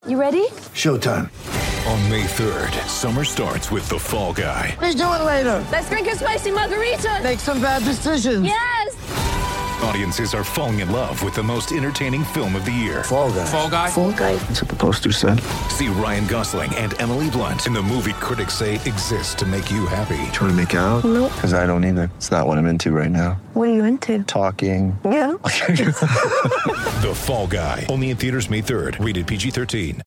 You ready? Showtime. On May 3rd, summer starts with The Fall Guy. Let's do it later. Let's drink a spicy margarita. Make some bad decisions. Yes! Audiences are falling in love with the most entertaining film of the year. Fall Guy. Fall Guy? Fall guy. That's what the poster said. See Ryan Gosling and Emily Blunt in the movie critics say exists to make you happy. Trying to make it out? Nope. Because I don't either. It's not what I'm into right now. What are you into? Talking. Yeah. The Fall Guy. Only in theaters May 3rd. Rated PG-13.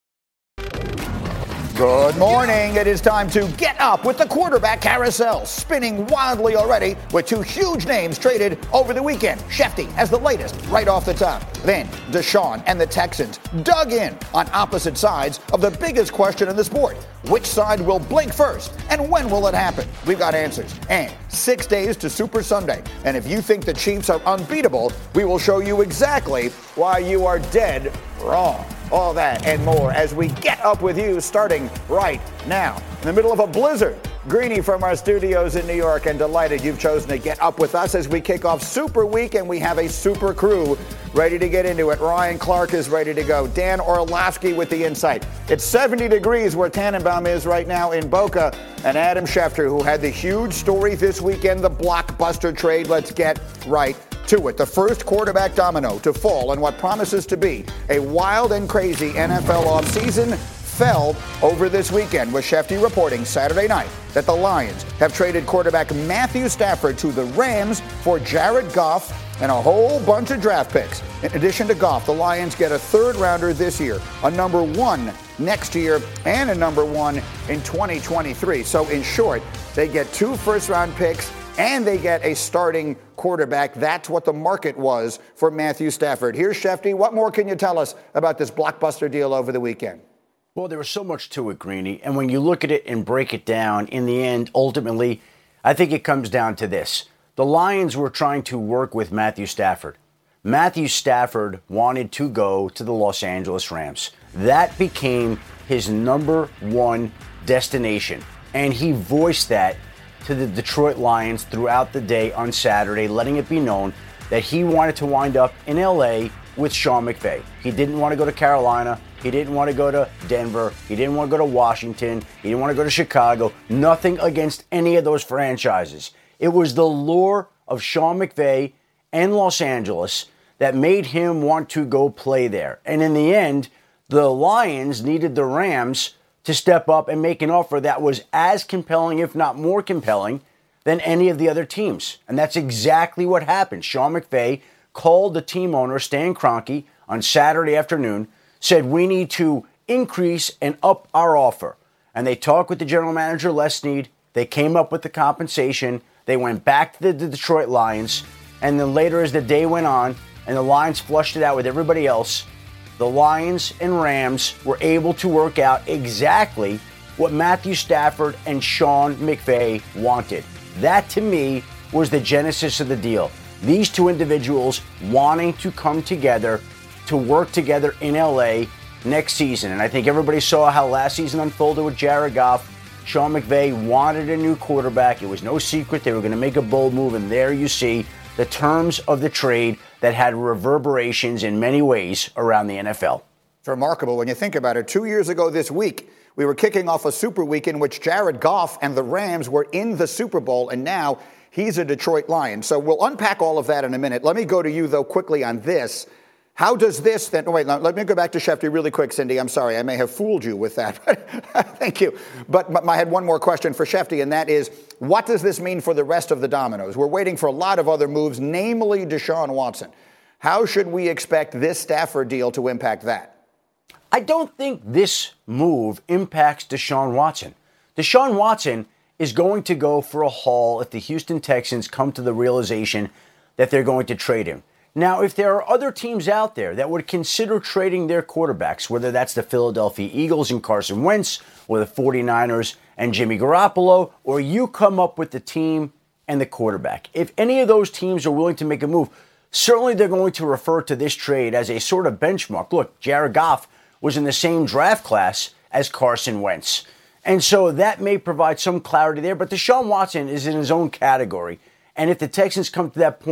Good morning. It is time to get up with the quarterback carousel, spinning wildly already with two huge names traded over the weekend. Shefty as the latest right off the top. Then Deshaun and the Texans dug in on opposite sides of the biggest question in the sport. Which side will blink first and when will it happen? We've got answers. And 6 days to Super Sunday. And if you think the Chiefs are unbeatable, we will show you exactly why you are dead wrong. All that and more as we get up with you starting right now. In the middle of a blizzard, Greeny from our studios in New York, and delighted you've chosen to get up with us as we kick off Super Week, and we have a super crew ready to get into it. Ryan Clark is ready to go. Dan Orlovsky with the insight. It's 70 degrees where Tannenbaum is right now in Boca, and Adam Schefter, who had the huge story this weekend, the blockbuster trade. Let's get right to it. The first quarterback domino to fall in what promises to be a wild and crazy NFL offseason fell over this weekend, with Shefty reporting Saturday night that the Lions have traded quarterback Matthew Stafford to the Rams for Jared Goff and a whole bunch of draft picks. In addition to Goff, the Lions get a third rounder this year, a number one next year, and a number one in 2023. So in short, they get two first-round picks and they get a starting quarterback. That's what the market was for Matthew Stafford. Here's Shefty. What more can you tell us about this blockbuster deal over the weekend? Well, there was so much to it, Greeny. And when you look at it and break it down, in the end, ultimately, I think it comes down to this. The Lions were trying to work with Matthew Stafford. Matthew Stafford wanted to go to the Los Angeles Rams. That became his number one destination. And he voiced that to the Detroit Lions throughout the day on Saturday, letting it be known that he wanted to wind up in L.A. with Sean McVay. He didn't want to go to Carolina. He didn't want to go to Denver. He didn't want to go to Washington. He didn't want to go to Chicago. Nothing against any of those franchises. It was the lure of Sean McVay and Los Angeles that made him want to go play there. And in the end, the Lions needed the Rams to step up and make an offer that was as compelling, if not more compelling, than any of the other teams. And that's exactly what happened. Sean McVay called the team owner, Stan Kroenke, on Saturday afternoon, said, we need to increase and up our offer. And they talked with the general manager, Les Snead. They came up with the compensation. They went back to the Detroit Lions. And then later, as the day went on, and the Lions flushed it out with everybody else, the Lions and Rams were able to work out exactly what Matthew Stafford and Sean McVay wanted. That, to me, was the genesis of the deal. These two individuals wanting to come together to work together in L.A. next season. And I think everybody saw how last season unfolded with Jared Goff. Sean McVay wanted a new quarterback. It was no secret they were going to make a bold move. And there you see the terms of the trade that had reverberations in many ways around the NFL. It's remarkable when you think about it. 2 years ago this week, we were kicking off a Super Week in which Jared Goff and the Rams were in the Super Bowl, and now he's a Detroit Lion. So we'll unpack all of that in a minute. Let me go to you, though, quickly on this. How does this then, wait, let me go back to Shefty really quick, Cindy. I'm sorry, I may have fooled you with that. Thank you. But I had one more question for Shefty, and that is, what does this mean for the rest of the dominoes? We're waiting for a lot of other moves, namely Deshaun Watson. How should we expect this Stafford deal to impact that? I don't think this move impacts Deshaun Watson. Deshaun Watson is going to go for a haul if the Houston Texans come to the realization that they're going to trade him. Now, if there are other teams out there that would consider trading their quarterbacks, whether that's the Philadelphia Eagles and Carson Wentz, or the 49ers and Jimmy Garoppolo, or you come up with the team and the quarterback. If any of those teams are willing to make a move, certainly they're going to refer to this trade as a sort of benchmark. Look, Jared Goff was in the same draft class as Carson Wentz. And so that may provide some clarity there, but Deshaun Watson is in his own category. And if the Texans come to that point,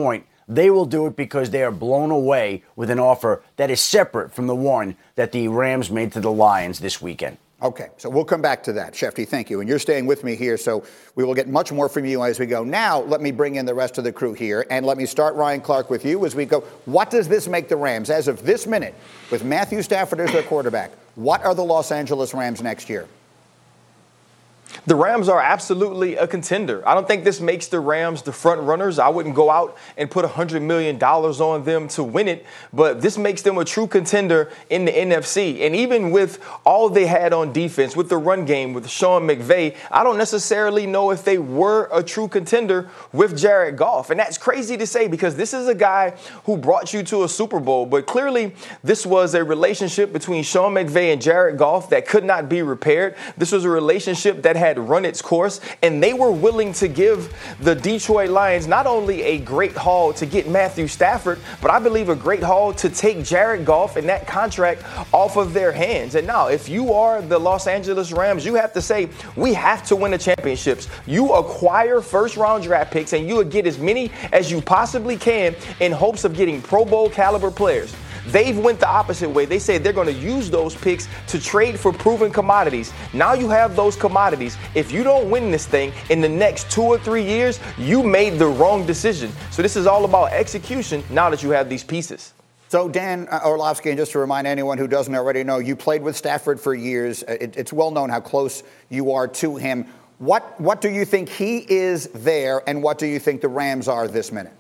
They will do it because they are blown away with an offer that is separate from the one that the Rams made to the Lions this weekend. Okay, so we'll come back to that. Shefty, thank you. And you're staying with me here, so we will get much more from you as we go. Now, let me bring in the rest of the crew here, and let me start, Ryan Clark, with you as we go. What does this make the Rams, as of this minute, with Matthew Stafford as their quarterback? What are the Los Angeles Rams next year? The Rams are absolutely a contender. I don't think this makes the Rams the front runners. I wouldn't go out and put $100 million on them to win it, but this makes them a true contender in the NFC. And even with all they had on defense, with the run game, with Sean McVay, I don't necessarily know if they were a true contender with Jared Goff. And that's crazy to say because this is a guy who brought you to a Super Bowl, but clearly this was a relationship between Sean McVay and Jared Goff that could not be repaired. This was a relationship that had run its course, and they were willing to give the Detroit Lions not only a great haul to get Matthew Stafford, but I believe a great haul to take Jared Goff and that contract off of their hands. And now, if you are the Los Angeles Rams, you have to say, we have to win the championships. You acquire first-round draft picks, and you would get as many as you possibly can in hopes of getting Pro Bowl caliber players. They've went the opposite way. They say they're going to use those picks to trade for proven commodities. Now you have those commodities. If you don't win this thing in the next 2 or 3 years, you made the wrong decision. So this is all about execution now that you have these pieces. So, Dan Orlovsky, and just to remind anyone who doesn't already know, you played with Stafford for years. It's well known how close you are to him. What do you think he is there, and what do you think the Rams are this minute?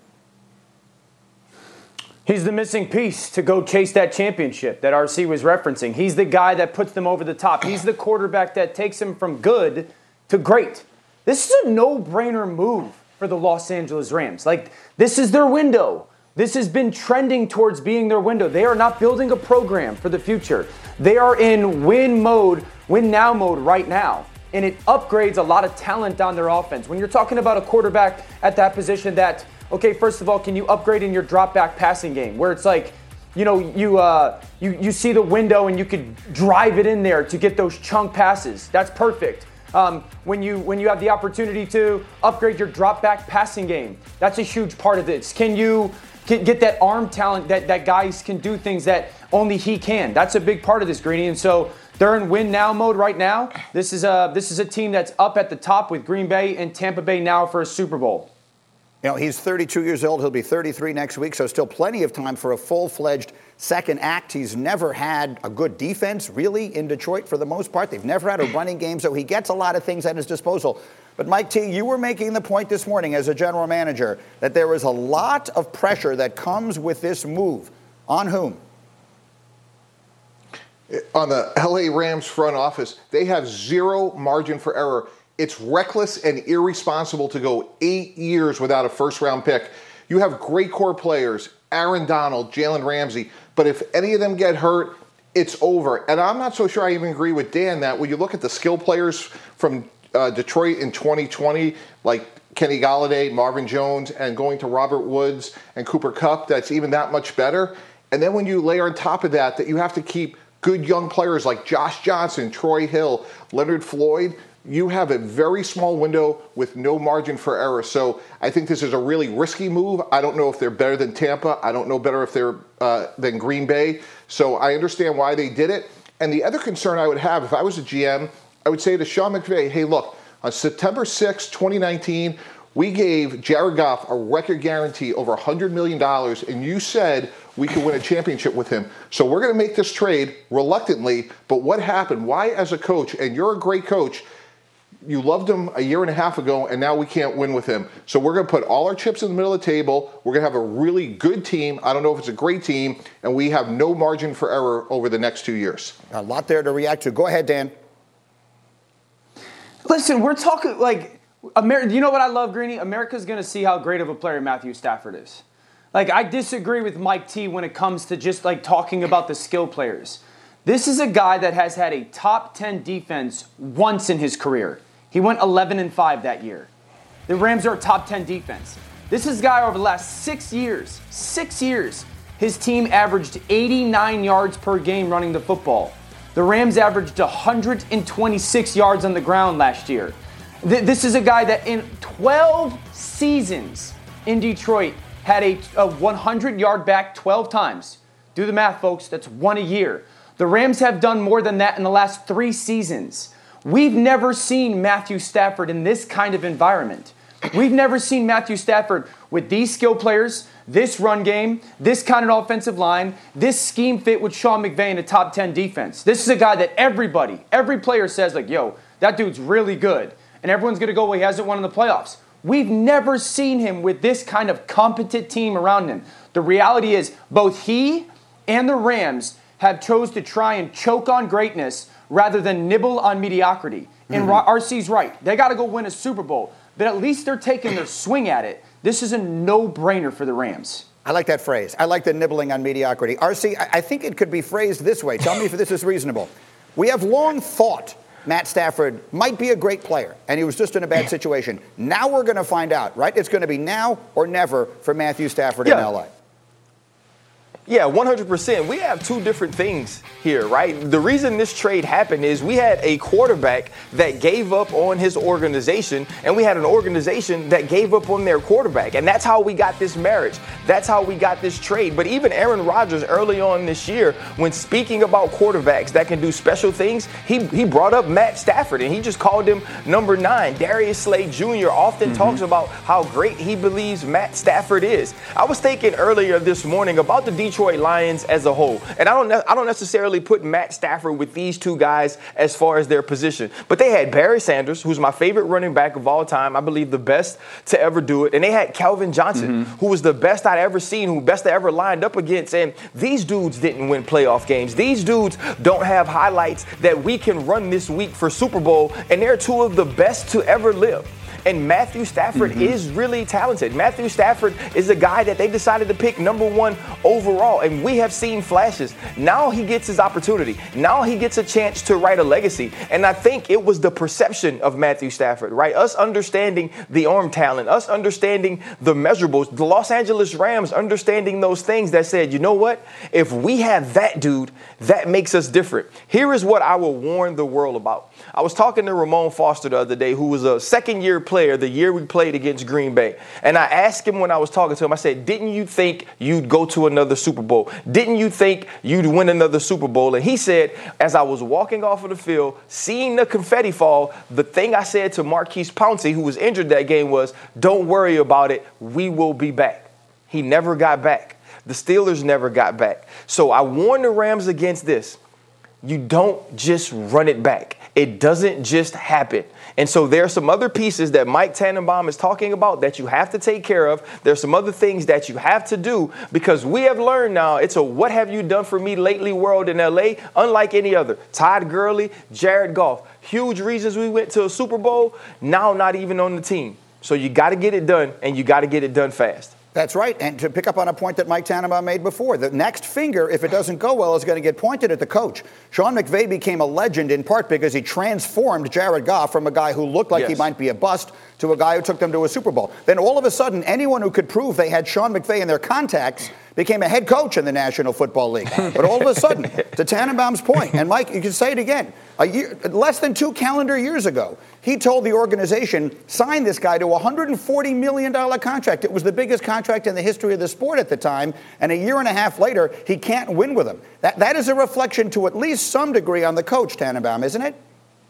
He's the missing piece to go chase that championship that RC was referencing. He's the guy that puts them over the top. He's the quarterback that takes them from good to great. This is a no-brainer move for the Los Angeles Rams. Like, this is their window. This has been trending towards being their window. They are not building a program for the future. They are in win now mode right now. And it upgrades a lot of talent on their offense. When you're talking about a quarterback at that position that, okay, first of all, can you upgrade in your drop back passing game where it's like, you know, you see the window and you could drive it in there to get those chunk passes. That's perfect. When you have the opportunity to upgrade your drop back passing game, that's a huge part of this. Can you get that arm talent that guys can do things that only he can? That's a big part of this, Greeny. And so they're in win now mode right now. This is a team that's up at the top with Green Bay and Tampa Bay now for a Super Bowl. You know, he's 32 years old. He'll be 33 next week, so still plenty of time for a full-fledged second act. He's never had a good defense, really, in Detroit for the most part. They've never had a running game, so he gets a lot of things at his disposal. But, Mike T., you were making the point this morning as a general manager that there is a lot of pressure that comes with this move. On whom? On the L.A. Rams front office, they have zero margin for error. It's reckless and irresponsible to go 8 years without a first-round pick. You have great core players, Aaron Donald, Jalen Ramsey, but if any of them get hurt, it's over. And I'm not so sure I even agree with Dan that when you look at the skill players from Detroit in 2020, like Kenny Golladay, Marvin Jones, and going to Robert Woods and Cooper Kupp, that's even that much better. And then when you layer on top of that you have to keep good young players like Josh Johnson, Troy Hill, Leonard Floyd, you have a very small window with no margin for error. So I think this is a really risky move. I don't know if they're better than Tampa. I don't know better if they're than Green Bay. So I understand why they did it. And the other concern I would have, if I was a GM, I would say to Sean McVay, hey, look, on September 6, 2019, we gave Jared Goff a record guarantee over $100 million, and you said we could win a championship with him. So we're going to make this trade reluctantly. But what happened? Why, as a coach, and you're a great coach, you loved him a year and a half ago, and now we can't win with him. So we're going to put all our chips in the middle of the table. We're going to have a really good team. I don't know if it's a great team, and we have no margin for error over the next 2 years. A lot there to react to. Go ahead, Dan. Listen, we're talking like you know what I love, Greeny? America's going to see how great of a player Matthew Stafford is. Like, I disagree with Mike T when it comes to just like talking about the skill players. This is a guy that has had a top 10 defense once in his career. He went 11-5 that year. The Rams are a top 10 defense. This is a guy over the last 6 years, his team averaged 89 yards per game running the football. The Rams averaged 126 yards on the ground last year. This is a guy that in 12 seasons in Detroit had a 100-yard back 12 times. Do the math, folks. That's one a year. The Rams have done more than that in the last 3 seasons. We've never seen Matthew Stafford in this kind of environment. We've never seen Matthew Stafford with these skill players, this run game, this kind of offensive line, this scheme fit with Sean McVay in a top 10 defense. This is a guy that every player says, like, yo, that dude's really good. And everyone's going to go, well, he hasn't won in the playoffs. We've never seen him with this kind of competent team around him. The reality is both he and the Rams have chose to try and choke on greatness rather than nibble on mediocrity. And RC's right. They got to go win a Super Bowl. But at least they're taking their swing at it. This is a no-brainer for the Rams. I like that phrase. I like the nibbling on mediocrity. RC, I think it could be phrased this way. Tell me if this is reasonable. We have long thought Matt Stafford might be a great player, and he was just in a bad situation. Now we're going to find out, right? It's going to be now or never for Matthew Stafford in L.A. Yeah, 100%. We have two different things here, right? The reason this trade happened is we had a quarterback that gave up on his organization, and we had an organization that gave up on their quarterback. And that's how we got this marriage. That's how we got this trade. But even Aaron Rodgers early on this year, when speaking about quarterbacks that can do special things, he brought up Matt Stafford, and he just called him number 9. Darius Slay Jr. often talks about how great he believes Matt Stafford is. I was thinking earlier this morning about the Detroit Lions as a whole. And I don't necessarily put Matt Stafford with these two guys as far as their position. But they had Barry Sanders, who's my favorite running back of all time. I believe the best to ever do it. And they had Calvin Johnson, who was the best I'd ever seen, who best I ever lined up against. And these dudes didn't win playoff games. These dudes don't have highlights that we can run this week for Super Bowl. And they're two of the best to ever live. And Matthew Stafford is really talented. Matthew Stafford is a guy that they decided to pick number 1 overall. And we have seen flashes. Now he gets his opportunity. Now he gets a chance to write a legacy. And I think it was the perception of Matthew Stafford, right? Us understanding the arm talent, us understanding the measurables, the Los Angeles Rams understanding those things that said, you know what? If we have that dude, that makes us different. Here is what I will warn the world about. I was talking to Ramon Foster the other day, who was a second-year player the year we played against Green Bay. And I asked him when I was talking to him, I said, didn't you think you'd go to another Super Bowl? Didn't you think you'd win another Super Bowl? And he said, as I was walking off of the field, seeing the confetti fall, the thing I said to Marquise Pouncey, who was injured that game, was, don't worry about it. We will be back. He never got back. The Steelers never got back. So I warn the Rams against this. You don't just run it back. It doesn't just happen. And so there are some other pieces that Mike Tannenbaum is talking about that you have to take care of. There's some other things that you have to do because we have learned now it's a what have you done for me lately world in L.A. unlike any other. Todd Gurley, Jared Goff. Huge reasons we went to a Super Bowl, now not even on the team. So you got to get it done, and you got to get it done fast. That's right. And to pick up on a point that Mike Tannenbaum made before, the next finger, if it doesn't go well, is going to get pointed at the coach. Sean McVay became a legend in part because he transformed Jared Goff from a guy who looked like he might be a bust to a guy who took them to a Super Bowl. Then all of a sudden, anyone who could prove they had Sean McVay in their contacts became a head coach in the National Football League. But all of a sudden, to Tannenbaum's point, and Mike, you can say it again, less than 2 calendar years ago, he told the organization, sign this guy to a $140 million contract. It was the biggest contract in the history of the sport at the time, and a year and a half later, he can't win with him. That is a reflection to at least some degree on the coach, Tannenbaum, isn't it?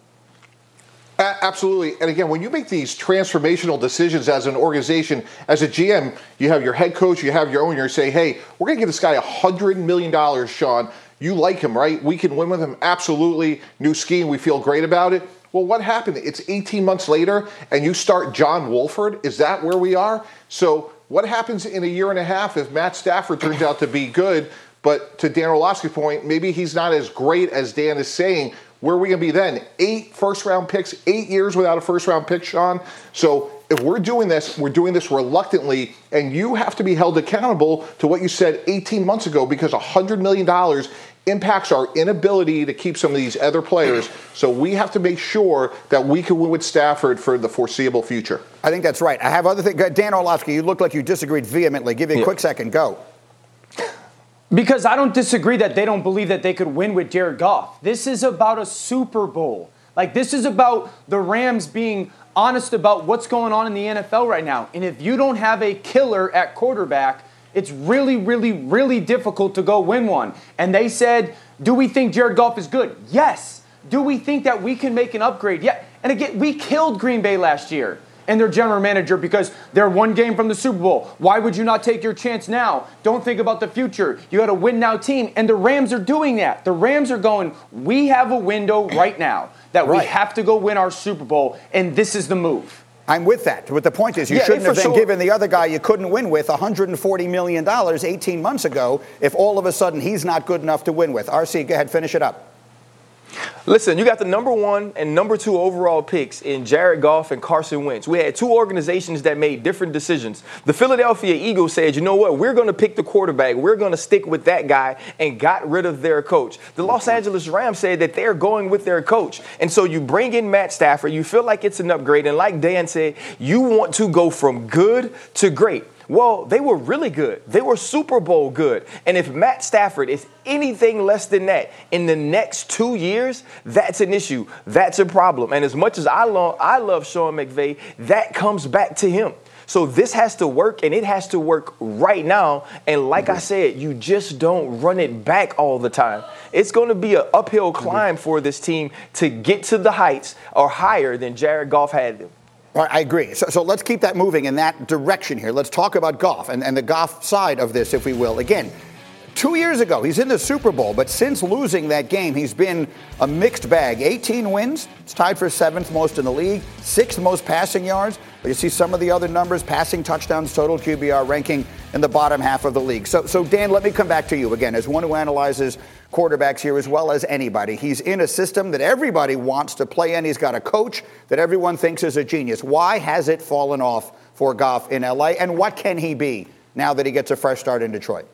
Absolutely. And again, when you make these transformational decisions as an organization, as a GM, you have your head coach, you have your owner, you say, hey, we're going to give this guy $100 million, Sean. You like him, right? We can win with him. Absolutely. New scheme. We feel great about it. Well, what happened? It's 18 months later, and you start John Wolford. Is that where we are? So what happens in a year and a half if Matt Stafford turns out to be good, but to Dan Orlovsky's point, maybe he's not as great as Dan is saying? Where are we going to be then? 8 first-round picks, 8 years without a first-round pick, Sean. So if we're doing this reluctantly, and you have to be held accountable to what you said 18 months ago because $100 million impacts our inability to keep some of these other players. So we have to make sure that we can win with Stafford for the foreseeable future. I think that's right. I have other things. Dan Orlovsky, you look like you disagreed vehemently. Give you a quick second. Go. Because I don't disagree that they don't believe that they could win with Jared Goff. This is about a Super Bowl. Like, this is about the Rams being honest about what's going on in the NFL right now. And if you don't have a killer at quarterback, it's really, really, really difficult to go win one. And they said, do we think Jared Goff is good? Yes. Do we think that we can make an upgrade? Yeah. And again, we killed Green Bay last year and their general manager because they're one game from the Super Bowl. Why would you not take your chance now? Don't think about the future. You got a win now team. And the Rams are doing that. The Rams are going, we have a window right now that we have to go win our Super Bowl, and this is the move. I'm with that. But the point is, you shouldn't have been giving the other guy you couldn't win with $140 million 18 months ago if all of a sudden he's not good enough to win with. RC, go ahead, finish it up. Listen, you got the number 1 and number 2 overall picks in Jared Goff and Carson Wentz. We had 2 organizations that made different decisions. The Philadelphia Eagles said, you know what, we're going to pick the quarterback. We're going to stick with that guy and got rid of their coach. The Los Angeles Rams said that they're going with their coach. And so you bring in Matt Stafford. You feel like it's an upgrade. And like Dan said, you want to go from good to great. Well, they were really good. They were Super Bowl good. And if Matt Stafford is anything less than that in the next 2 years, that's an issue. That's a problem. And as much as I love Sean McVay, that comes back to him. So this has to work, and it has to work right now. And like I said, you just don't run it back all the time. It's going to be an uphill climb for this team to get to the heights or higher than Jared Goff had them. All right, I agree. So let's keep that moving in that direction here. Let's talk about Goff and the Goff side of this, if we will. Again, 2 years ago, he's in the Super Bowl, but since losing that game, he's been a mixed bag. 18 wins. It's tied for 7th most in the league, 6th most passing yards. But you see some of the other numbers, passing touchdowns, total QBR ranking in the bottom half of the league. So Dan, let me come back to you again as one who analyzes quarterbacks here as well as anybody. He's in a system that everybody wants to play in. He's got a coach that everyone thinks is a genius. Why has it fallen off for Goff in LA? And what can he be now that he gets a fresh start in Detroit?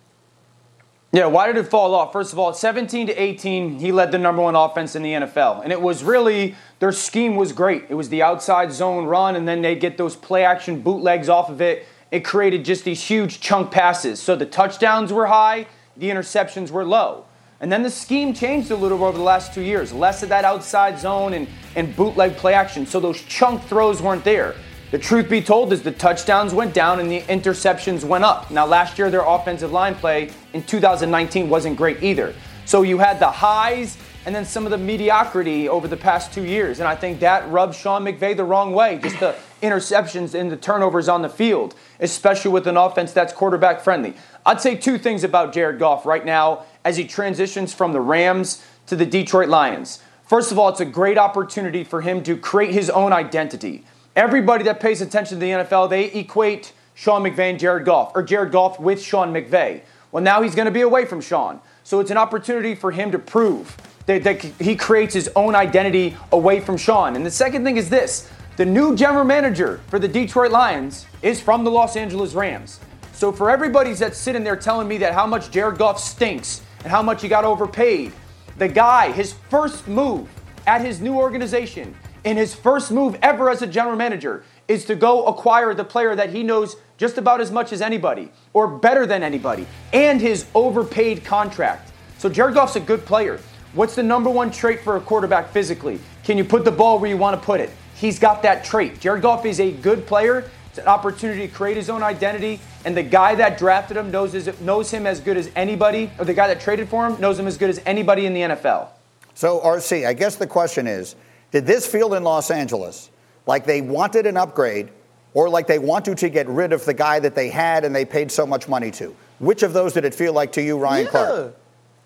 Yeah, why did it fall off? First of all, at 17 to 18, he led the number 1 offense in the NFL. And it was really, their scheme was great. It was the outside zone run, and then they'd get those play action bootlegs off of it. It created just these huge chunk passes. So the touchdowns were high, the interceptions were low. And then the scheme changed a little over the last 2 years. Less of that outside zone and bootleg play action. So those chunk throws weren't there. The truth be told is the touchdowns went down and the interceptions went up. Now, last year, their offensive line play in 2019 wasn't great either. So you had the highs and then some of the mediocrity over the past 2 years. And I think that rubbed Sean McVay the wrong way, just the interceptions and the turnovers on the field, especially with an offense that's quarterback friendly. I'd say 2 things about Jared Goff right now as he transitions from the Rams to the Detroit Lions. First of all, it's a great opportunity for him to create his own identity. Everybody that pays attention to the NFL, they equate Sean McVay and Jared Goff, or Jared Goff with Sean McVay. Well, now he's going to be away from Sean. So it's an opportunity for him to prove that he creates his own identity away from Sean. And the second thing is this. The new general manager for the Detroit Lions is from the Los Angeles Rams. So for everybody that's sitting there telling me that how much Jared Goff stinks and how much he got overpaid, the guy, his first move at his new organization, and his first move ever as a general manager, is to go acquire the player that he knows just about as much as anybody, or better than anybody, and his overpaid contract. So Jared Goff's a good player. What's the number 1 trait for a quarterback physically? Can you put the ball where you want to put it? He's got that trait. Jared Goff is a good player. It's an opportunity to create his own identity, and the guy that drafted him knows him as good as anybody, or the guy that traded for him knows him as good as anybody in the NFL. So, RC, I guess the question is, did this feel in Los Angeles like they wanted an upgrade or like they wanted to get rid of the guy that they had and they paid so much money to? Which of those did it feel like to you, Ryan Clark?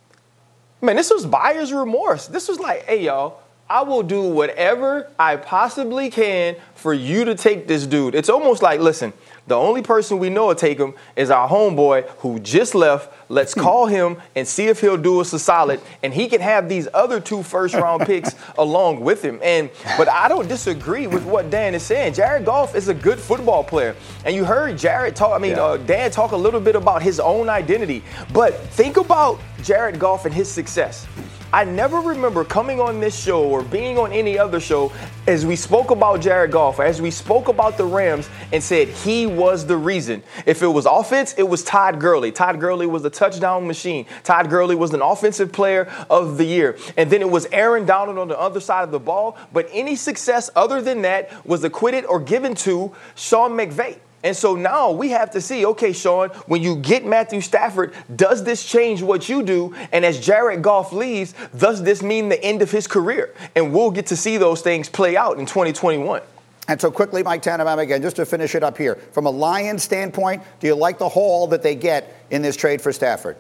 Man, this was buyer's remorse. This was like, hey, y'all, I will do whatever I possibly can for you to take this dude. It's almost like, listen, the only person we know will take him is our homeboy who just left. Let's call him and see if he'll do us a solid. And he can have these other 2 first-round picks along with him. But I don't disagree with what Dan is saying. Jared Goff is a good football player. And you heard Dan talk a little bit about his own identity. But think about Jared Goff and his success. I never remember coming on this show or being on any other show as we spoke about Jared Goff, as we spoke about the Rams and said he was the reason. If it was offense, it was Todd Gurley. Todd Gurley was a touchdown machine. Todd Gurley was an offensive player of the year. And then it was Aaron Donald on the other side of the ball. But any success other than that was acquitted or given to Sean McVay. And so now we have to see, okay, Sean, when you get Matthew Stafford, does this change what you do? And as Jared Goff leaves, does this mean the end of his career? And we'll get to see those things play out in 2021. And so quickly, Mike Tannenbaum, again, just to finish it up here. From a Lions standpoint, do you like the haul that they get in this trade for Stafford?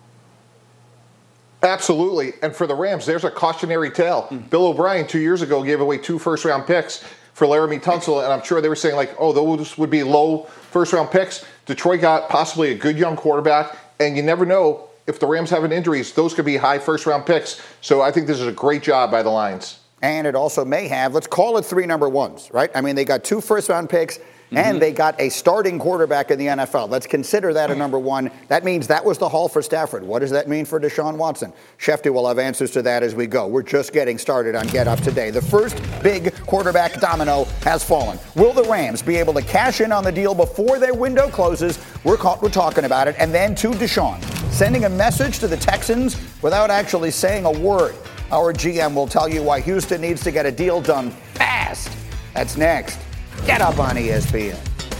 Absolutely. And for the Rams, there's a cautionary tale. Bill O'Brien 2 years ago gave away 2 first-round picks for Laramie Tunsil, and I'm sure they were saying, like, oh, those would be low first-round picks. Detroit got possibly a good young quarterback, and you never know if the Rams have an injuries, those could be high first-round picks. So I think this is a great job by the Lions. And it also may have, let's call it 3 number ones, right? I mean, they got 2 first-round picks, and they got a starting quarterback in the NFL. Let's consider that a number one. That means that was the haul for Stafford. What does that mean for Deshaun Watson? Shefty will have answers to that as we go. We're just getting started on Get Up today. The first big quarterback domino has fallen. Will the Rams be able to cash in on the deal before their window closes? We're talking about it. And then to Deshaun, sending a message to the Texans without actually saying a word. Our GM will tell you why Houston needs to get a deal done fast. That's next. Get Up on ESPN.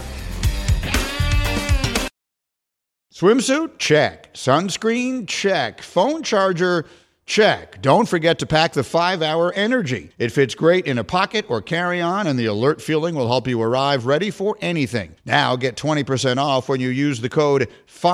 Swimsuit? Check. Sunscreen? Check. Phone charger? Check. Don't forget to pack the 5-Hour Energy. It fits great in a pocket or carry-on, and the alert feeling will help you arrive ready for anything. Now get 20% off when you use the code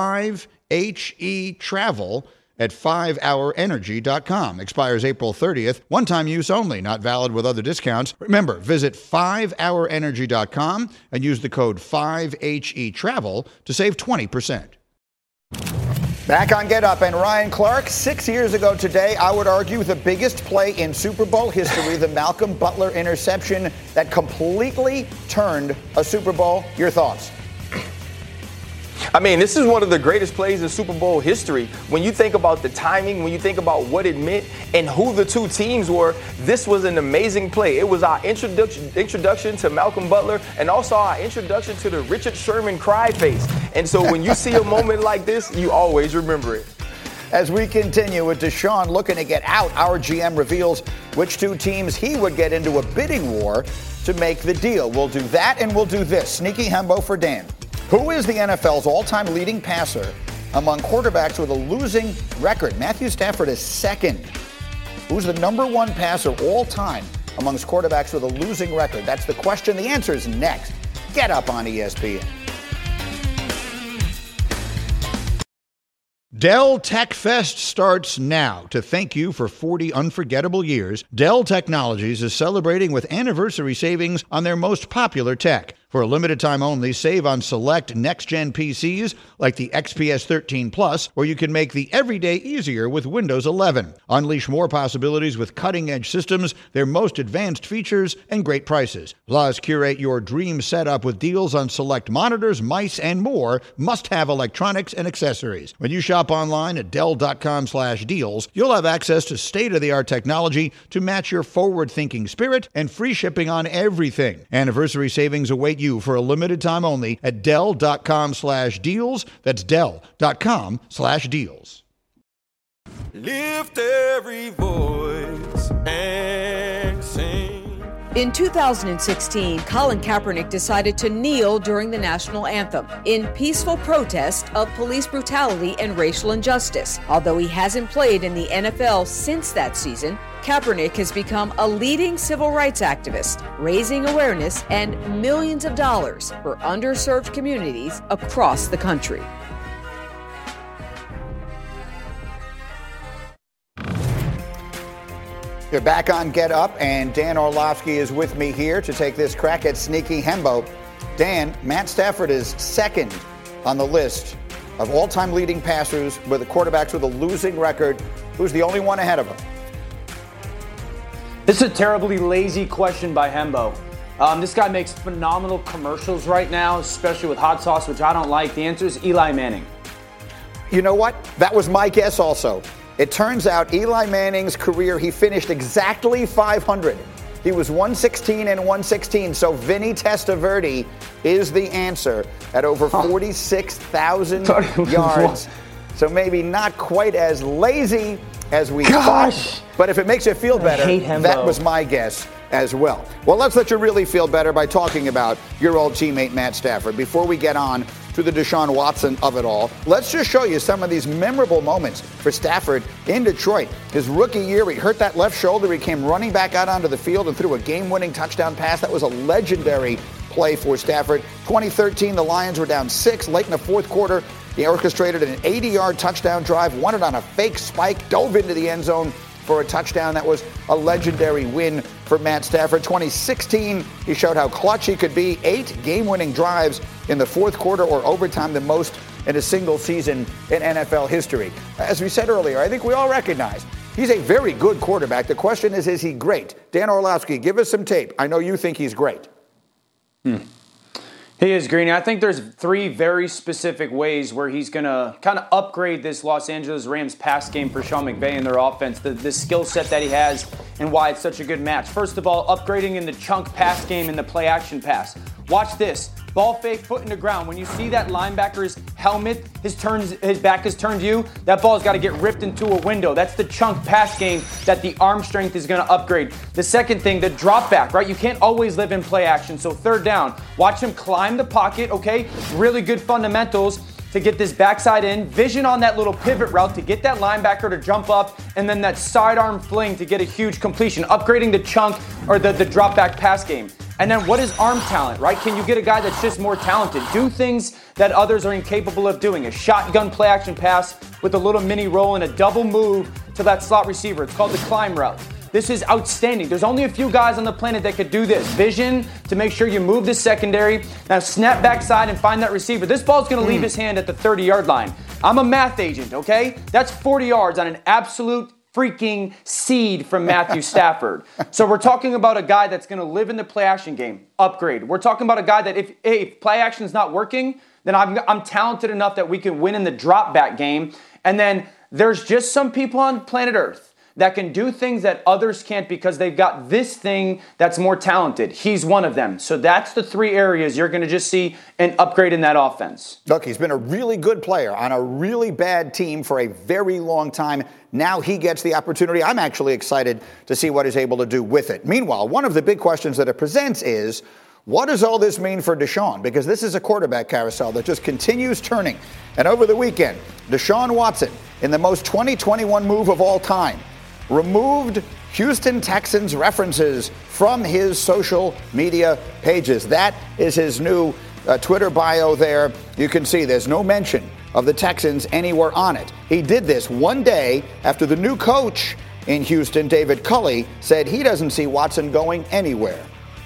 5HETRAVEL at 5hourenergy.com. Expires April 30th. One-time use only, not valid with other discounts. Remember, visit 5hourenergy.com and use the code 5HETRAVEL to save 20%. Back on Get Up, and Ryan Clark, 6 years ago today, I would argue the biggest play in Super Bowl history, the Malcolm Butler interception that completely turned a Super Bowl. Your thoughts? I mean, this is one of the greatest plays in Super Bowl history. When you think about the timing, when you think about what it meant and who the two teams were, this was an amazing play. It was our introduction to Malcolm Butler and also our introduction to the Richard Sherman cry face. And so when you see a moment like this, you always remember it. As we continue with Deshaun looking to get out, our GM reveals which 2 teams he would get into a bidding war to make the deal. We'll do that, and we'll do this. Sneaky Hembo for Dan. Who is the NFL's all-time leading passer among quarterbacks with a losing record? Matthew Stafford is second. Who's the number 1 passer all time amongst quarterbacks with a losing record? That's the question. The answer is next. Get Up on ESPN. Dell Tech Fest starts now. To thank you for 40 unforgettable years, Dell Technologies is celebrating with anniversary savings on their most popular tech. For a limited time only, save on select next-gen PCs like the XPS 13 Plus, where you can make the everyday easier with Windows 11. Unleash more possibilities with cutting-edge systems, their most advanced features, and great prices. Plus, curate your dream setup with deals on select monitors, mice, and more must-have electronics and accessories. When you shop online at Dell.com/deals, you'll have access to state-of-the-art technology to match your forward-thinking spirit and free shipping on everything. Anniversary savings await you for a limited time only at Dell.com/deals. That's Dell.com/deals. Lift every voice and sing. In 2016, Colin Kaepernick decided to kneel during the national anthem in peaceful protest of police brutality and racial injustice. Although he hasn't played in the NFL since that season, Kaepernick has become a leading civil rights activist, raising awareness and millions of dollars for underserved communities across the country. You're back on Get Up, and Dan Orlovsky is with me here to take this crack at Sneaky Hembo. Dan, Matt Stafford is second on the list of all-time leading passers with the quarterbacks with a losing record. Who's the only one ahead of him? This is a terribly lazy question by Hembo. This guy makes phenomenal commercials right now, especially with hot sauce, which I don't like. The answer is Eli Manning. You know what? That was my guess also. It turns out Eli Manning's career, he finished exactly 500. He was 116 and 116. So Vinny Testaverde is the answer at over 46,000 yards. So maybe not quite as lazy as we thought. But if it makes you feel better, that was my guess as well. Well, let's let you really feel better by talking about your old teammate Matt Stafford. Before we get on to the Deshaun Watson of it all, let's just show you some of these memorable moments for Stafford in Detroit. His rookie year, he hurt that left shoulder. He came running back out onto the field and threw a game-winning touchdown pass. That was a legendary play for Stafford. 2013, the Lions were down 6 late in the fourth quarter. He orchestrated an 80-yard touchdown drive, won it on a fake spike, dove into the end zone for a touchdown. That was a legendary win for Matt Stafford. 2016, he showed how clutch he could be. 8 game-winning drives in the fourth quarter or overtime, the most in a single season in NFL history. As we said earlier, I think we all recognize he's a very good quarterback. The question is he great? Dan Orlovsky, give us some tape. I know you think he's great. He is, Greeny. I think there's 3 very specific ways where he's going to kind of upgrade this Los Angeles Rams pass game for Sean McVay and their offense, the skill set that he has and why it's such a good match. First of all, upgrading in the chunk pass game and the play action pass. Watch this. Ball fake, foot in the ground. When you see that linebacker's helmet, his back is turned to you, that ball's got to get ripped into a window. That's the chunk pass game that the arm strength is going to upgrade. The second thing, the drop back, right? You can't always live in play action. So third down, watch him climb the pocket, okay? Really good fundamentals to get this backside in, vision on that little pivot route to get that linebacker to jump up, and then that sidearm fling to get a huge completion, upgrading the chunk or the drop back pass game. And then what is arm talent, right? Can you get a guy that's just more talented? Do things that others are incapable of doing. A shotgun play action pass with a little mini roll and a double move to that slot receiver. It's called the climb route. This is outstanding. There's only a few guys on the planet that could do this. Vision to make sure you move the secondary. Now snap backside and find that receiver. This ball's going to leave his hand at the 30-yard line. I'm a math agent, okay? That's 40 yards on an absolute freaking seed from Matthew Stafford. So we're talking about a guy that's going to live in the play action game, upgrade. We're talking about a guy that if play action is not working, then I'm talented enough that we can win in the drop back game. And then there's just some people on planet Earth that can do things that others can't because they've got this thing that's more talented. He's one of them. So that's the 3 areas you're going to just see an upgrade in that offense. Look, he's been a really good player on a really bad team for a very long time. Now he gets the opportunity. I'm actually excited to see what he's able to do with it. Meanwhile, one of the big questions that it presents is, what does all this mean for Deshaun? Because this is a quarterback carousel that just continues turning. And over the weekend, Deshaun Watson, in the most 2021 move of all time, removed Houston Texans references from his social media pages. That is his new Twitter bio there. You can see there's no mention of the Texans anywhere on it. He did this one day after the new coach in Houston, David Culley, said he doesn't see Watson going anywhere.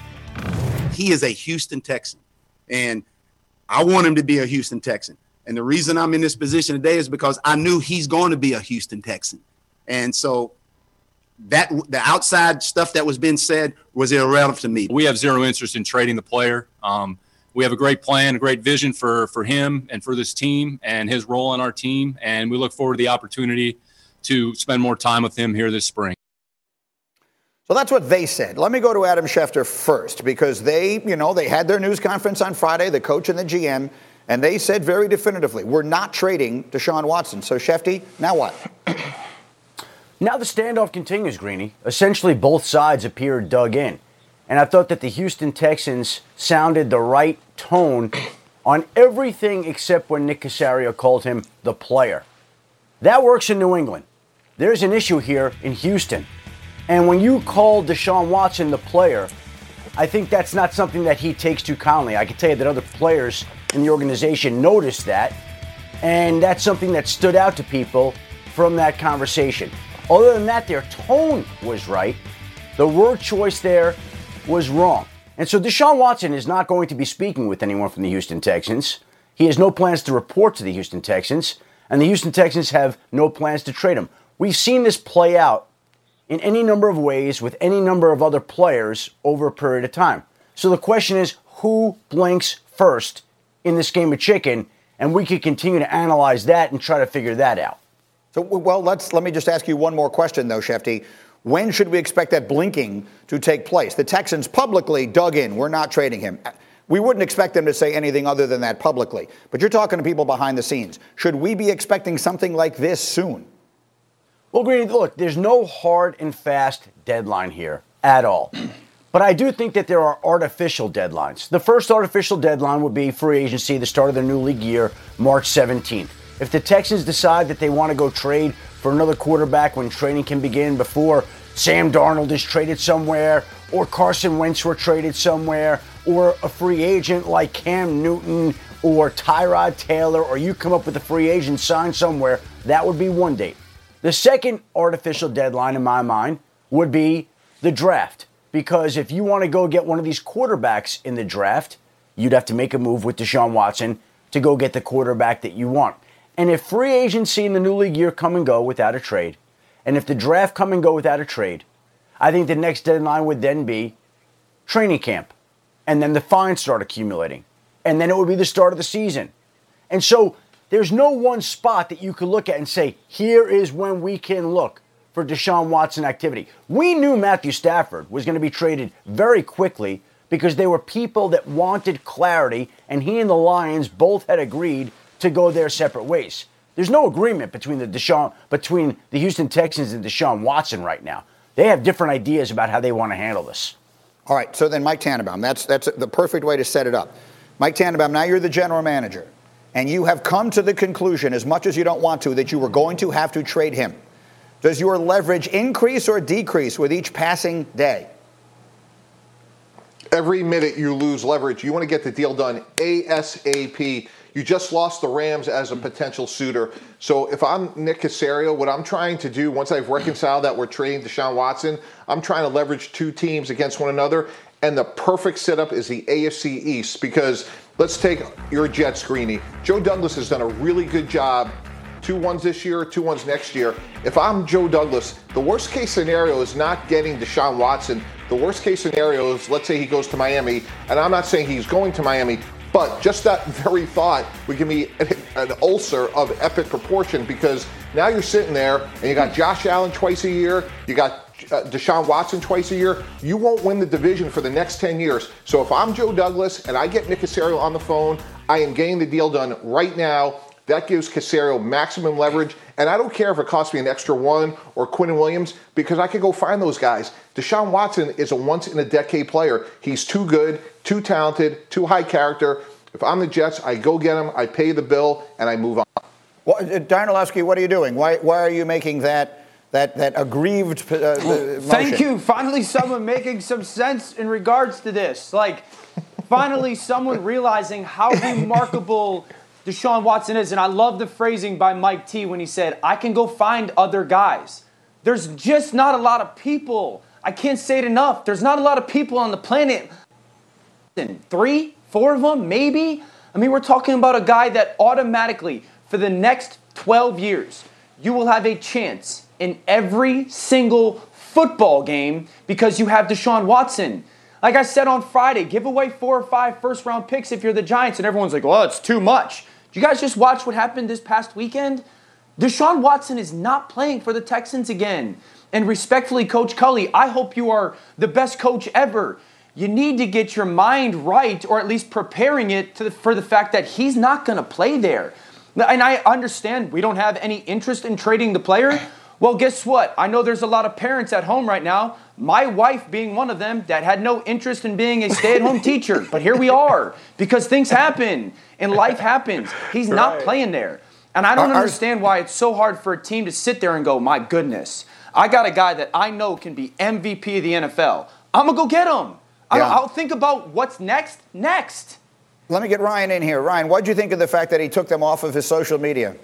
He is a Houston Texan, and I want him to be a Houston Texan. And the reason I'm in this position today is because I knew he's going to be a Houston Texan. And so that the outside stuff that was being said was irrelevant to me. We have zero interest in trading the player. We have a great plan, a great vision for him and for this team and his role on our team. And we look forward to the opportunity to spend more time with him here this spring. So that's what they said. Let me go to Adam Schefter first, because they had their news conference on Friday, the coach and the GM, and they said very definitively, we're not trading Deshaun Watson. So, Shefty, now what? Now the standoff continues, Greeny. Essentially, both sides appear dug in. And I thought that the Houston Texans sounded the right tone on everything except when Nick Caserio called him the player. That works in New England. There's an issue here in Houston. And when you call Deshaun Watson the player, I think that's not something that he takes too kindly. I can tell you that other players in the organization noticed that. And that's something that stood out to people from that conversation. Other than that, their tone was right. The word choice there was wrong. And so Deshaun Watson is not going to be speaking with anyone from the Houston Texans. He has no plans to report to the Houston Texans. And the Houston Texans have no plans to trade him. We've seen this play out in any number of ways with any number of other players over a period of time. So the question is, who blinks first in this game of chicken? And we could continue to analyze that and try to figure that out. So, well, let me just ask you one more question, though, Shefty. When should we expect that blinking to take place? The Texans publicly dug in. We're not trading him. We wouldn't expect them to say anything other than that publicly. But you're talking to people behind the scenes. Should we be expecting something like this soon? Well, Greeny, look, there's no hard and fast deadline here at all. But I do think that there are artificial deadlines. The first artificial deadline would be free agency, the start of their new league year, March 17th. If the Texans decide that they want to go trade for another quarterback when training can begin before Sam Darnold is traded somewhere, or Carson Wentz were traded somewhere, or a free agent like Cam Newton or Tyrod Taylor, or you come up with a free agent signed somewhere, that would be one date. The second artificial deadline in my mind would be the draft. Because if you want to go get one of these quarterbacks in the draft, you'd have to make a move with Deshaun Watson to go get the quarterback that you want. And if free agency in the new league year come and go without a trade, and if the draft come and go without a trade, I think the next deadline would then be training camp. And then the fines start accumulating. And then it would be the start of the season. And so there's no one spot that you could look at and say, here is when we can look for Deshaun Watson activity. We knew Matthew Stafford was going to be traded very quickly because there were people that wanted clarity, and he and the Lions both had agreed to go their separate ways. There's no agreement between the Houston Texans and Deshaun Watson right now. They have different ideas about how they want to handle this. All right, so then Mike Tannenbaum, that's the perfect way to set it up. Mike Tannenbaum, now you're the general manager, and you have come to the conclusion, as much as you don't want to, that you were going to have to trade him. Does your leverage increase or decrease with each passing day? Every minute you lose leverage, you want to get the deal done ASAP. You just lost the Rams as a potential suitor. So if I'm Nick Caserio, what I'm trying to do, once I've reconciled that we're trading Deshaun Watson, I'm trying to leverage two teams against one another. And the perfect setup is the AFC East, because let's take your Jets, Greeny. Joe Douglas has done a really good job. 2-1s this year, 2-1s next year. If I'm Joe Douglas, the worst case scenario is not getting Deshaun Watson. The worst case scenario is, let's say he goes to Miami, and I'm not saying he's going to Miami, but just that very thought would give me an ulcer of epic proportion, because now you're sitting there and you got Josh Allen twice a year, you got Deshaun Watson twice a year. You won't win the division for the next 10 years. So if I'm Joe Douglas and I get Nick Caserio on the phone, I am getting the deal done right now. That gives Caserio maximum leverage. And I don't care if it costs me an extra one or Quinnen Williams, because I could go find those guys. Deshaun Watson is a once-in-a-decade player. He's too good, too talented, too high character. If I'm the Jets, I go get him, I pay the bill, and I move on. Well, Darnellowski, what are you doing? Why are you making that aggrieved motion? Thank you. Finally, someone making some sense in regards to this. Like, finally, someone realizing how remarkable Deshaun Watson is. And I love the phrasing by Mike T when he said, I can go find other guys. There's just not a lot of people. I can't say it enough. There's not a lot of people on the planet. 3, 4 of them, maybe. I mean, we're talking about a guy that automatically, for the next 12 years, you will have a chance in every single football game because you have Deshaun Watson. Like I said on Friday, give away 4 or 5 first-round picks if you're the Giants, and everyone's like, well, it's too much. Did you guys just watch what happened this past weekend? Deshaun Watson is not playing for the Texans again. And respectfully, Coach Culley, I hope you are the best coach ever. You need to get your mind right, or at least preparing it for the fact that he's not going to play there. And I understand we don't have any interest in trading the player. Well, guess what? I know there's a lot of parents at home right now, my wife being one of them, that had no interest in being a stay-at-home teacher. But here we are, because things happen and life happens. He's not playing there. And I don't understand why it's so hard for a team to sit there and go, my goodness, I got a guy that I know can be MVP of the NFL. I'm going to go get him. I'll think about what's next. Let me get Ryan in here. Ryan, what did you think of the fact that he took them off of his social media?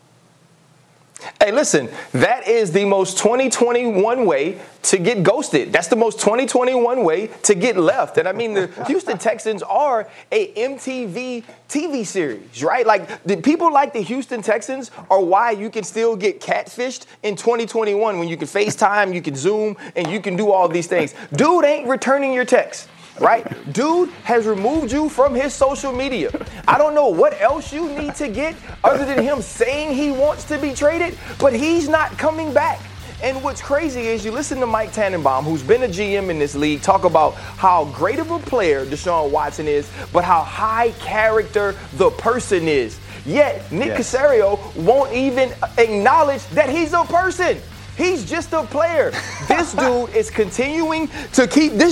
Hey, listen, that is the most 2021 way to get ghosted. That's the most 2021 way to get left. And I mean, the Houston Texans are a MTV TV series, right? Like, the people like the Houston Texans are why you can still get catfished in 2021 when you can FaceTime, you can Zoom, and you can do all these things. Dude ain't returning your text. right? Dude has removed you from his social media. I don't know what else you need to get other than him saying he wants to be traded, but he's not coming back. And what's crazy is you listen to Mike Tannenbaum, who's been a GM in this league, talk about how great of a player Deshaun Watson is, but how high character the person is. Yet Nick Caserio won't even acknowledge that he's a person. He's just a player. This dude is continuing to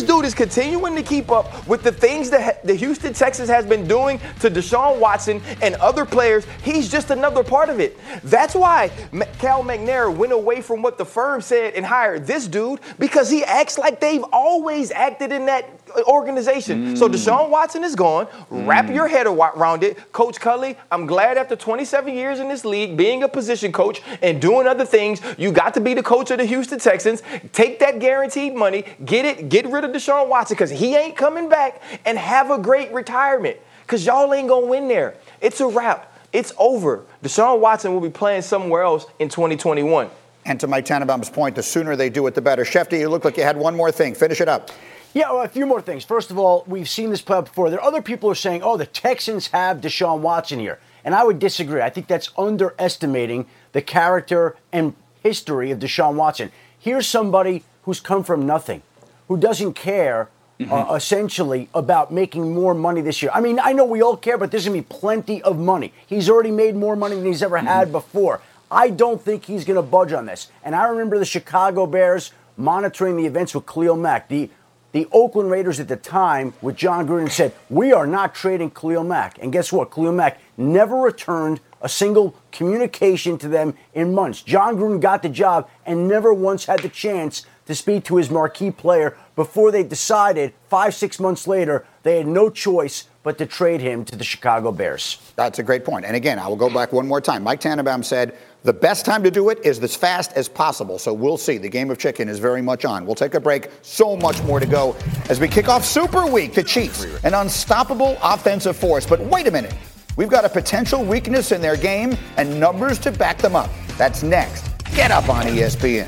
keep up with the things that the Houston Texans has been doing to Deshaun Watson and other players. He's just another part of it. That's why Cal McNair went away from what the firm said and hired this dude, because he acts like they've always acted in that organization. So Deshaun Watson is gone. Wrap your head around it. Coach Culley, I'm glad after 27 years in this league, being a position coach and doing other things, you got to be the coach of the Houston Texans. Take that guaranteed money, get rid of Deshaun Watson, because he ain't coming back, and have a great retirement, because y'all ain't going to win there. It's a wrap. It's over. Deshaun Watson will be playing somewhere else in 2021. And to Mike Tannenbaum's point, the sooner they do it, the better. Shefty, you look like you had one more thing. Finish it up. Yeah, well, a few more things. First of all, we've seen this play out before. There are other people who are saying, the Texans have Deshaun Watson here. And I would disagree. I think that's underestimating the character and history of Deshaun Watson. Here's somebody who's come from nothing, who doesn't care, essentially, about making more money this year. I mean, I know we all care, but there's going to be plenty of money. He's already made more money than he's ever had before. I don't think he's going to budge on this. And I remember the Chicago Bears monitoring the events with Khalil Mack. The Oakland Raiders at the time with John Gruden said, we are not trading Khalil Mack. And guess what? Khalil Mack never returned a single communication to them in months. John Gruden got the job and never once had the chance to speak to his marquee player before they decided 5-6 months later they had no choice but to trade him to the Chicago Bears. That's a great point. And again, I will go back one more time. Mike Tannenbaum said the best time to do it is as fast as possible. So we'll see. The game of chicken is very much on. We'll take a break. So much more to go as we kick off Super Week. The Chiefs, an unstoppable offensive force. But wait a minute. We've got a potential weakness in their game and numbers to back them up. That's next. Get Up on ESPN.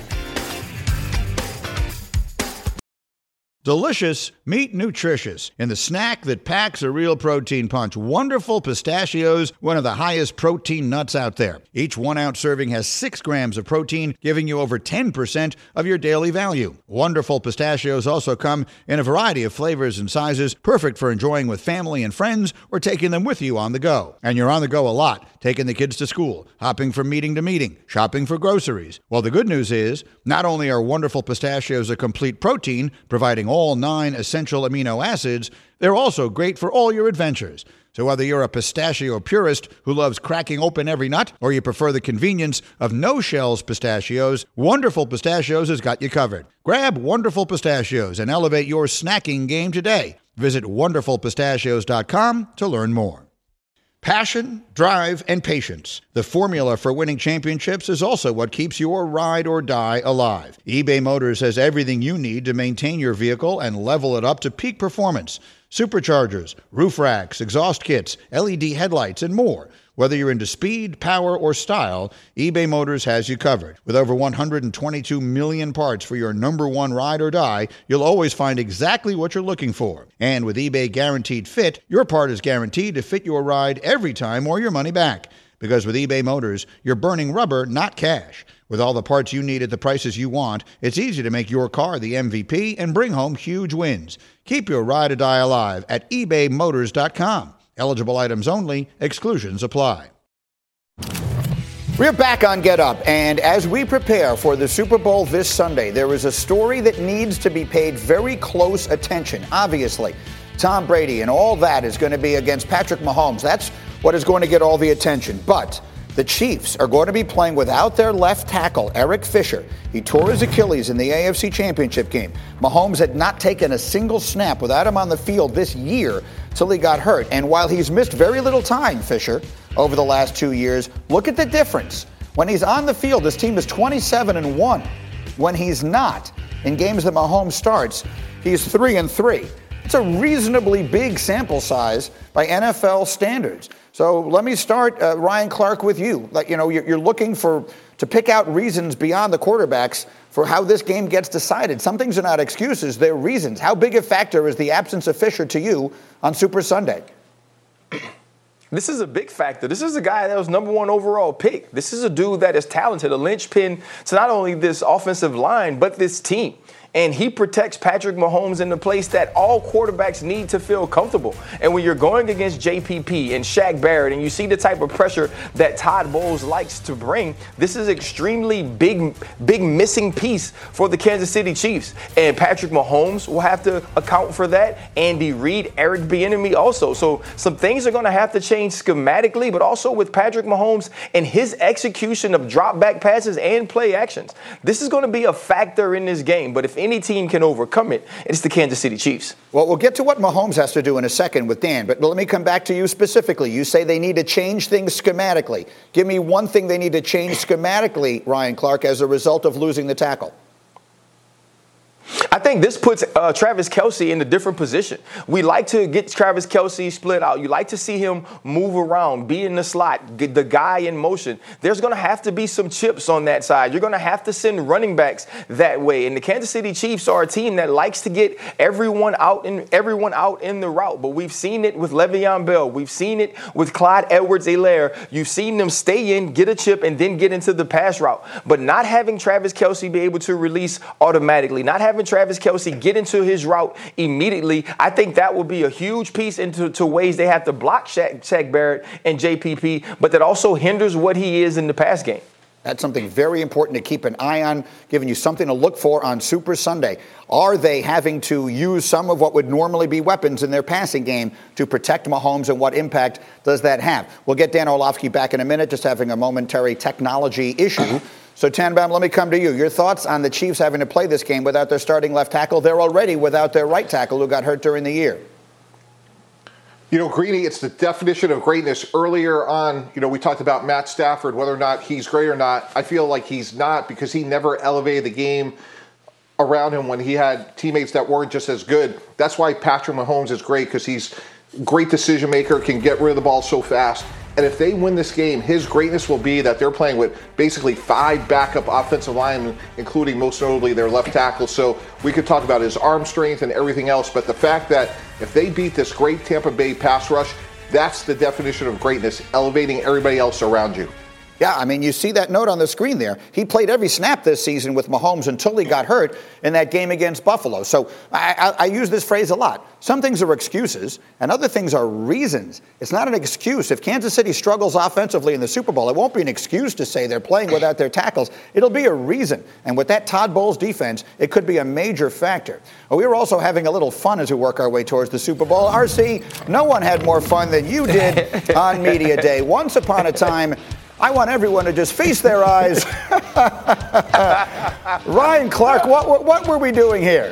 Delicious, meet nutritious. In the snack that packs a real protein punch, Wonderful Pistachios, one of the highest protein nuts out there. Each 1 ounce serving has 6 grams of protein, giving you over 10% of your daily value. Wonderful Pistachios also come in a variety of flavors and sizes, perfect for enjoying with family and friends or taking them with you on the go. And you're on the go a lot, taking the kids to school, hopping from meeting to meeting, shopping for groceries. Well, the good news is, not only are Wonderful Pistachios a complete protein, providing all 9 essential amino acids, they're also great for all your adventures. So whether you're a pistachio purist who loves cracking open every nut, or you prefer the convenience of no-shells pistachios, Wonderful Pistachios has got you covered. Grab Wonderful Pistachios and elevate your snacking game today. Visit wonderfulpistachios.com to learn more. Passion, drive, and patience. The formula for winning championships is also what keeps your ride or die alive. eBay Motors has everything you need to maintain your vehicle and level it up to peak performance. Superchargers, roof racks, exhaust kits, LED headlights, and more. Whether you're into speed, power, or style, eBay Motors has you covered. With over 122 million parts for your number one ride or die, you'll always find exactly what you're looking for. And with eBay Guaranteed Fit, your part is guaranteed to fit your ride every time or your money back. Because with eBay Motors, you're burning rubber, not cash. With all the parts you need at the prices you want, it's easy to make your car the MVP and bring home huge wins. Keep your ride or die alive at ebaymotors.com. Eligible items only. Exclusions apply. We're back on Get Up, and as we prepare for the Super Bowl this Sunday, there is a story that needs to be paid very close attention. Obviously, Tom Brady and all that is going to be against Patrick Mahomes. That's what is going to get all the attention. But the Chiefs are going to be playing without their left tackle, Eric Fisher. He tore his Achilles in the AFC Championship game. Mahomes had not taken a single snap without him on the field this year till he got hurt. And while he's missed very little time, Fisher, over the last 2 years, look at the difference. When he's on the field, this team is 27-1. When he's not, in games that Mahomes starts, he's 3-3. It's a reasonably big sample size by NFL standards. So let me start, Ryan Clark, with you. You're looking for to pick out reasons beyond the quarterbacks for how this game gets decided. Some things are not excuses, they're reasons. How big a factor is the absence of Fisher to you on Super Sunday? This is a big factor. This is a guy that was #1 overall pick. This is a dude that is talented, a linchpin to not only this offensive line, but this team. And he protects Patrick Mahomes in the place that all quarterbacks need to feel comfortable. And when you're going against JPP and Shaq Barrett, and you see the type of pressure that Todd Bowles likes to bring, this is extremely big missing piece for the Kansas City Chiefs. And Patrick Mahomes will have to account for that. Andy Reid, Eric Bieniemy also. So some things are going to have to change schematically, but also with Patrick Mahomes and his execution of drop back passes and play actions. This is going to be a factor in this game. But if any team can overcome it, it's the Kansas City Chiefs. Well, we'll get to what Mahomes has to do in a second with Dan, but let me come back to you specifically. You say they need to change things schematically. Give me one thing they need to change schematically, Ryan Clark, as a result of losing the tackle. I think this puts Travis Kelce in a different position. We like to get Travis Kelce split out. You like to see him move around, be in the slot, get the guy in motion. There's going to have to be some chips on that side. You're going to have to send running backs that way. And the Kansas City Chiefs are a team that likes to get everyone out in the route. But we've seen it with Le'Veon Bell. We've seen it with Clyde Edwards-Helaire. You've seen them stay in, get a chip, and then get into the pass route. But not having Travis Kelce be able to release automatically, not having Travis Kelce get into his route immediately, I think that will be a huge piece into ways they have to block Shaq Barrett and JPP, but that also hinders what he is in the pass game. That's something very important to keep an eye on, giving you something to look for on Super Sunday. Are they having to use some of what would normally be weapons in their passing game to protect Mahomes, and what impact does that have? We'll get Dan Orlovsky back in a minute, just having a momentary technology issue. So, Tannenbaum, let me come to you. Your thoughts on the Chiefs having to play this game without their starting left tackle? They're already without their right tackle who got hurt during the year. You know, Greeny, it's the definition of greatness. Earlier on, we talked about Matt Stafford, whether or not he's great or not. I feel like he's not, because he never elevated the game around him when he had teammates that weren't just as good. That's why Patrick Mahomes is great, because he's a great decision maker, can get rid of the ball so fast. And if they win this game, his greatness will be that they're playing with basically 5 backup offensive linemen, including most notably their left tackle. So we could talk about his arm strength and everything else, but the fact that if they beat this great Tampa Bay pass rush, that's the definition of greatness, elevating everybody else around you. Yeah, I mean, you see that note on the screen there. He played every snap this season with Mahomes until he got hurt in that game against Buffalo. So I use this phrase a lot. Some things are excuses, and other things are reasons. It's not an excuse. If Kansas City struggles offensively in the Super Bowl, it won't be an excuse to say they're playing without their tackles. It'll be a reason. And with that Todd Bowles defense, it could be a major factor. We were also having a little fun as we work our way towards the Super Bowl. RC, no one had more fun than you did on Media Day. Once upon a time, I want everyone to just feast their eyes. Ryan Clark, what were we doing here?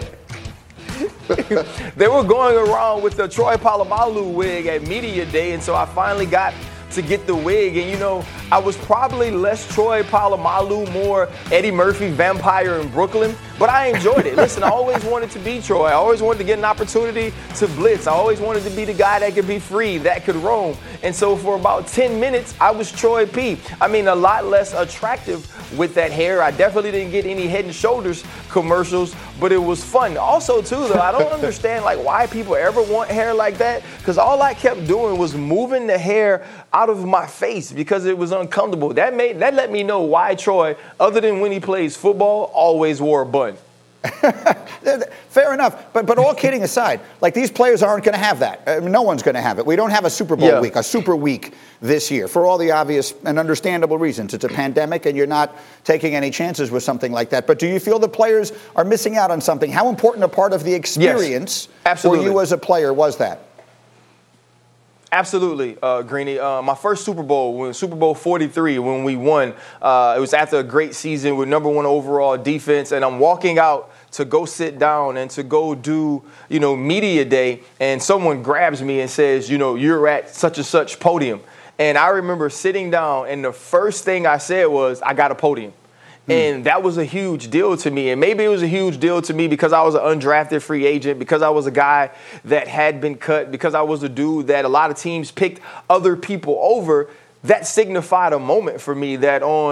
They were going around with the Troy Polamalu wig at Media Day, and so I finally got to get the wig. And, I was probably less Troy Polamalu, more Eddie Murphy, Vampire in Brooklyn, but I enjoyed it. Listen, I always wanted to be Troy. I always wanted to get an opportunity to blitz. I always wanted to be the guy that could be free, that could roam. And so for about 10 minutes, I was Troy P. I mean, a lot less attractive with that hair. I definitely didn't get any Head and Shoulders commercials, but it was fun. Also, too, though, I don't understand why people ever want hair like that, because all I kept doing was moving the hair out of my face because it was uncomfortable. That let me know why Troy, other than when he plays football, always wore a bun. Fair enough. But all kidding aside, these players aren't going to have that. No one's going to have it. We don't have a Super Bowl week, a super week this year, for all the obvious and understandable reasons. It's a pandemic, and you're not taking any chances with something like that. But do you feel the players are missing out on something? How important a part of the experience for you as a player was that? Absolutely, Greeny. My first Super Bowl, Super Bowl 43, when we won, it was after a great season with #1 overall defense, and I'm walking out to go sit down and to go do, Media Day, and someone grabs me and says, you're at such and such podium. And I remember sitting down, and the first thing I said was, I got a podium. And that was a huge deal to me. And maybe it was a huge deal to me because I was an undrafted free agent, because I was a guy that had been cut, because I was a dude that a lot of teams picked other people over. That signified a moment for me that on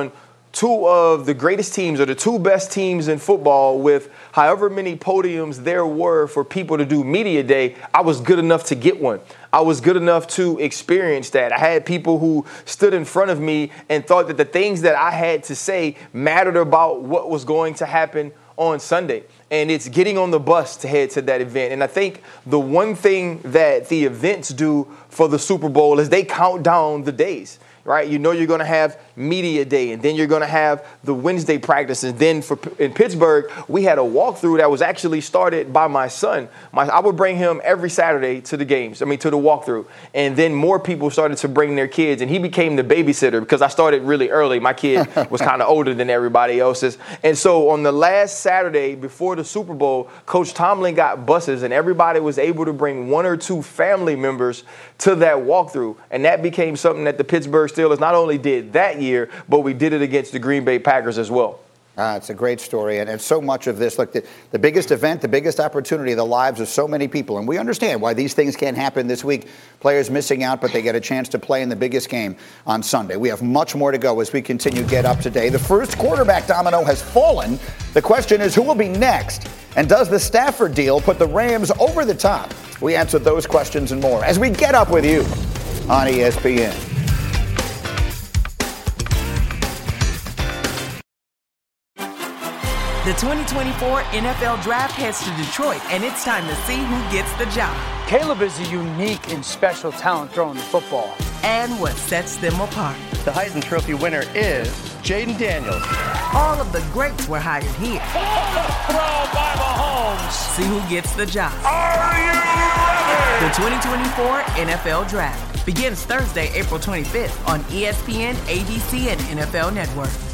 two of the greatest teams or the two best teams in football with however many podiums there were for people to do media day, I was good enough to get one. I was good enough to experience that. I had people who stood in front of me and thought that the things that I had to say mattered about what was going to happen on Sunday. And it's getting on the bus to head to that event. And I think the one thing that the events do for the Super Bowl is they count down the days. Right? You know you're going to have media day, and then you're going to have the Wednesday practice. And then in Pittsburgh, we had a walkthrough that was actually started by my son. I would bring him every Saturday to the games, to the walkthrough. And then more people started to bring their kids, and he became the babysitter because I started really early. My kid was kind of older than everybody else's. And so on the last Saturday before the Super Bowl, Coach Tomlin got buses, and everybody was able to bring one or two family members to that walkthrough. And that became something that the Pittsburgh Steelers not only did that year, but we did it against the Green Bay Packers as well. It's a great story, and so much of this, look, the biggest event, the biggest opportunity, the lives of so many people, and we understand why these things can't happen this week. Players missing out, but they get a chance to play in the biggest game on Sunday. We have much more to go as we continue Get Up today. The first quarterback domino has fallen. The question is, who will be next? And does the Stafford deal put the Rams over the top? We answer those questions and more as we Get Up with you on ESPN. The 2024 NFL Draft heads to Detroit, and it's time to see who gets the job. Caleb is a unique and special talent throwing the football. And what sets them apart. The Heisman Trophy winner is Jaden Daniels. All of the greats were hired here. Throw by Mahomes. See who gets the job. Are you ready? The 2024 NFL Draft begins Thursday, April 25th on ESPN, ABC, and NFL Network.